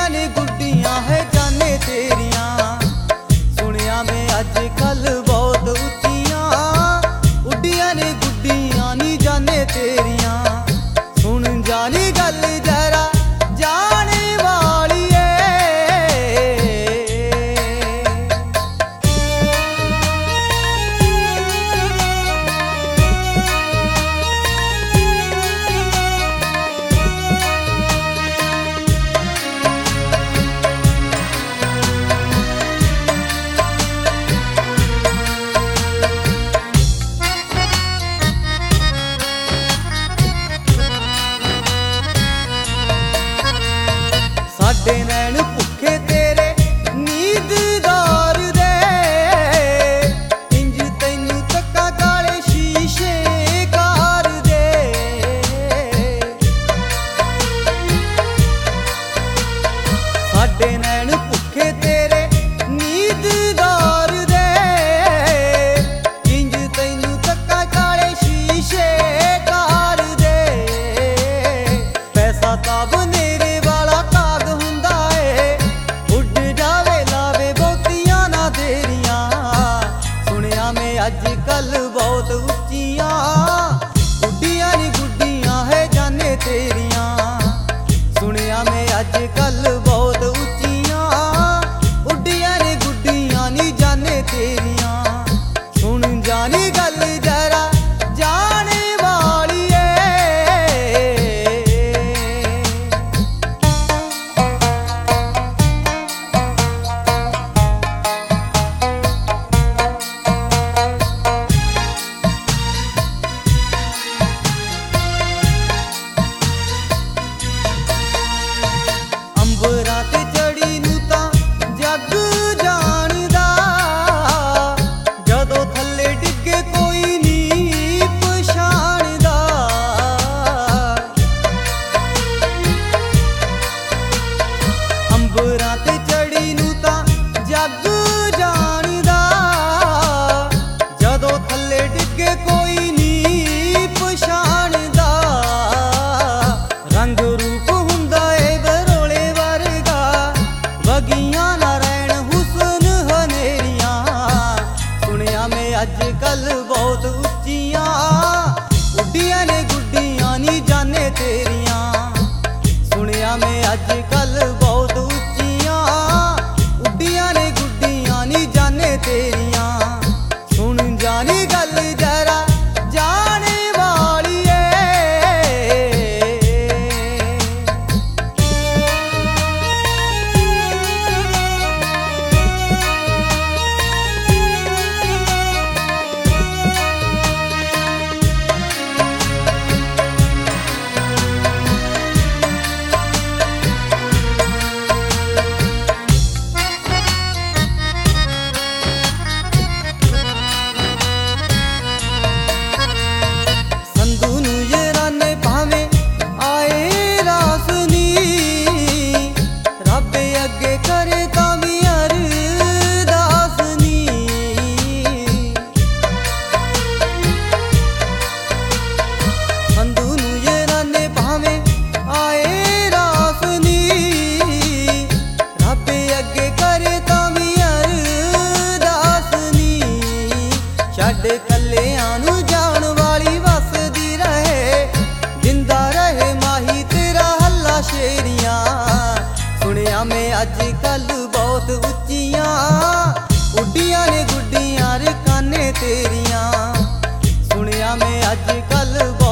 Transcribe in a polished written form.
ਉੱਡੀਆਂ ਨੇ ਗੁੱਡੀਆਂ ਹੈ ਜਾਨੇ ਤੇਰੀਆਂ। ਸੁਣਿਆ ਮੈਂ ਅੱਜ ਕੱਲ ਬਹੁਤ ਉੱਚੀਆਂ, ਉੱਡੀਆਂ ਨੇ ਗੁੱਡੀਆਂ ਨੀ ਜਾਨੇ ਤੇਰੀਆਂ। ਸੁਣ ਜਾਨੀ ਗੱਲ ਜਰਾ ਜਾਣੇ ਵਾਲੀਏ। ਸਾਡੇ ਨੈਣ ਭੁੱਖੇ ਤੇਰੇ ਨੀਂਦਦਾਰ ਦੇ, ਇੰਜ ਤੈਨੂੰ ਤੱਕਾਂ ਕਾਲੇ ਸ਼ੀਸ਼ੇ ਕਾਰ ਦੇ। ਸਾਡੇ ਨੈਣ ਭੁੱਖੇ ਤੇਰੇ ਨੀਂਦਦਾਰ ਦੇ, ਇੰਜ ਤੈਨੂੰ ਤੱਕਾਂ ਕਾਲੇ ਸ਼ੀਸ਼ੇ ਕਾਰ ਦੇ। ਪੈਸਾ ਤਾਂ ਬਨੇਰੇ ਵਾਲਾ ਕਾਗ ਹੁੰਦਾ ਏ, ਉੱਡ ਜਾਵੇ ਲਾਵੇ ਬਹੁਤੀਆਂ ਨਾ ਤੇਰੀਆਂ। ਸੁਣਿਆ ਮੈਂ ਅੱਜ ਕੱਲ ਬਹੁਤ ਉੱਚੀਆਂ, ਉੱਡੀਆਂ ਨੀ ਗੁੱਡੀਆਂ ਹੈ ਜਾਨੇ ਤੇਰੀਆਂ। ਸੁਣਿਆ ਮੈਂ ਅੱਜ ਕੱਲ ਬਹੁਤ ਉੱਚੀਆਂ, ਉੱਡੀਆਂ ਨੀ ਗੁੱਡੀਆਂ ਨੀ ਜਾਨੇ ਤੇਰੀਆਂ। ਸੁਣ ਜਾਨੀ ਗੱਲ ਜਰਾ ਜਾਣੇ ਵਾਲੀਏ। ਅੰਬਰਾਂ ਤੇ ਚੜੀ ਨੂੰ ਤਾਂ ਜੱਗ ਜਾਣਦਾ, ਜਦੋਂ ਥੱਲੇ ਡਿੱਗੇ ਕੋਈ ਨੀ ਪਛਾਣਦਾ। ਅੰਬਰਾਂ ਤੇ ਚੜੀ ਨੂੰ ਤਾਂ ਜੱਗ ਜਾਣਦਾ, ਜਦੋਂ ਥੱਲੇ ਡਿੱਗੇ ਕੋਈ ਨੀ ਪਛਾਣਦਾ। ਰੰਗ ਰੂਪ ਹੁੰਦਾ ਏ ਬਰੋਲੇ ਵਰਗਾ, ਵਗੀਆਂ ਨਾ ਰਹਿਣ ਹੁਸਨ ਹਨੇਰੀਆਂ। ਸੁਣਿਆ ਮੈਂ ਅੱਜ ਕੱਲ ਬਹੁਤ ਉੱਚੀਆਂ, ਉੱਡੀਆਂ ਨੇ ਗੁੱਡੀਆਂ ਨੀ ਜਾਨੇ ਤੇਰੀਆਂ। ਸੁਣਿਆ ਮੈਂ ਅੱਜ ਕੱਲ ਬਹੁਤ ਉੱਚੀਆਂ, ਉੱਡੀਆਂ ਨੇ ਗੁੱਡੀਆਂ ਨੀ ਜਾਨੇ ਤੇਰੀਆਂ। ਸੁਣ ਜਾਨੀ ਗੱਲ ਜਰਾ ਜਾਣੇ ਵਾਲੀਏ। ਸੰਧੂ ਨੂੰ ਯਾਰਾਨੇ ਭਾਵੇਂ ਆਏ ਰਾਸ ਨੀ, ਰੱਬ ਅੱਗੇ ਕਰੇ ਤਾਂ ਵੀ ਅਰਦਾਸ ਨੀ। ਸੰਧੂ ਨੂੰ ਯਾਰਾਨੇ ਭਾਵੇਂ ਆਏ ਰਾਸ ਨੀ, ਰੱਬ ਅੱਗੇ ਕਰੇ ਤਾਂ ਵੀ ਅਰਦਾਸ ਨੀ। ਛੱਡ ਕੱਲਿਆਂ ਨੂੰ ਜਾਣ ਵਾਲੀ ਵਸਦੀ ਰਹੇ, ਜਿੰਦਾ ਰਹੇ ਮਾਹੀ ਤੇਰਾ ਹੱਲਾ ਸ਼ੇਰੀਆਂ। ਸੁਣਿਆ ਮੈਂ ਅੱਜ ਕੱਲ ਬਹੁਤ ਉੱਚੀਆਂ, ਉੱਡੀਆਂ ਨੇ ਗੁੱਡੀਆਂ ਰਕਾਨੇ ਤੇਰੀਆਂ। ਸੁਣਿਆ ਮੈਂ ਅੱਜ ਕੱਲ